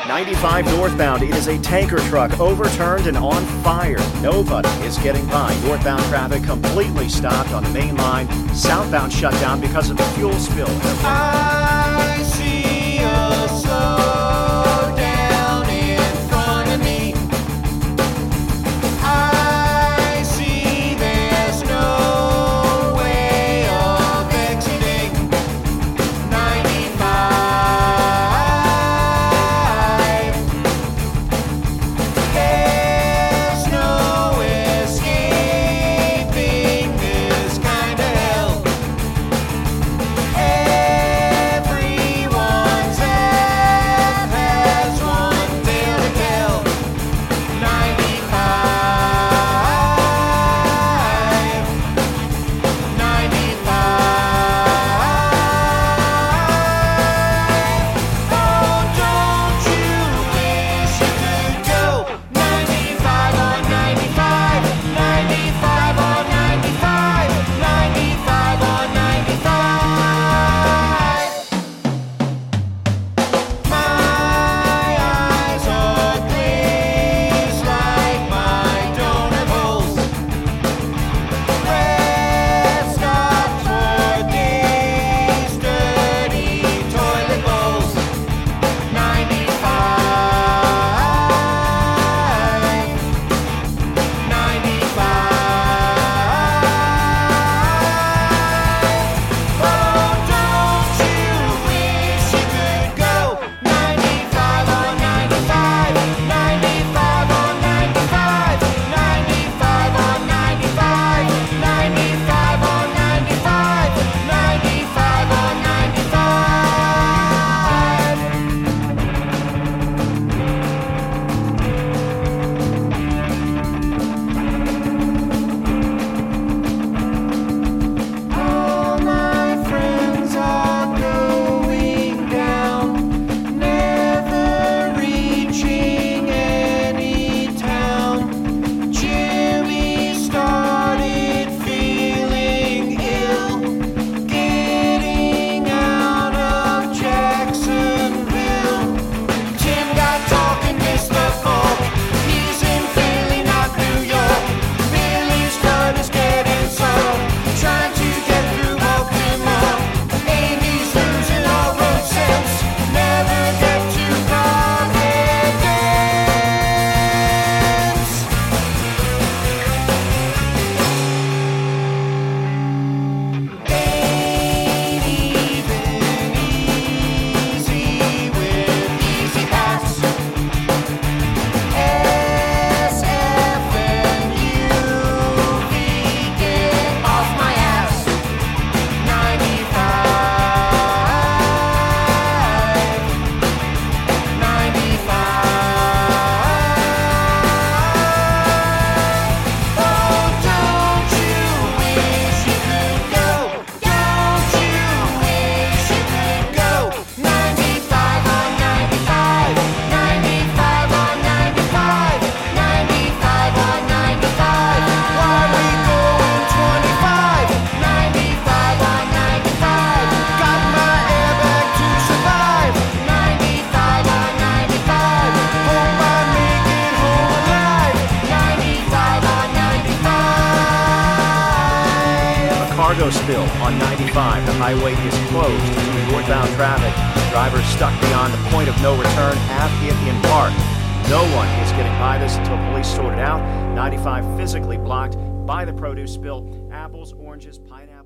95 northbound, it is a tanker truck overturned and on fire. Nobody is getting by. Northbound traffic completely stopped on the main line. Southbound shut down because of the fuel spill. I see a slow down in front of me. I see there's no way of exiting 95. There's no escaping this kind of hell. Everyone's F has one tale to tell. 95, 95. Oh, don't you wish you could go 95 on 95, 95 on 95, 95 on 95. My eyes are glazed like my donut holes. Rest up for days, dirty toilet bowls. 95, 95. Oh, don't you wish you could go 95 on 95, 95 on 95, 95 on 95, 95 on 95, 95 on 95. All my friends are going down, never reaching any town. Jimmy started feeling ill, getting out of Jacksonville. Tim got talking, Mr. Falk. He's in Philly, not New York. Billy's blood is getting sour, trying to get through Baltimore. Amy's losing all road sense, never get to Providence. Ain't even easy with Easy Pass. SF and UV, get off my ass. 95, 95. Oh, don't you wish you could go? Don't you wish you could go 95 on 95, 95 on 95, 95 on 95. Why we going 25, 95 on 95. Got my airbag to survive 95 on 95. Hope I make it home alive 95 on 95. A cargo spill on 95. The highway is closed to northbound traffic. Drivers stuck beyond the point of no return at Indian Park. No one is getting by this until police sort it out. 95 physically blocked by the produce spill. Apples, oranges, pineapples.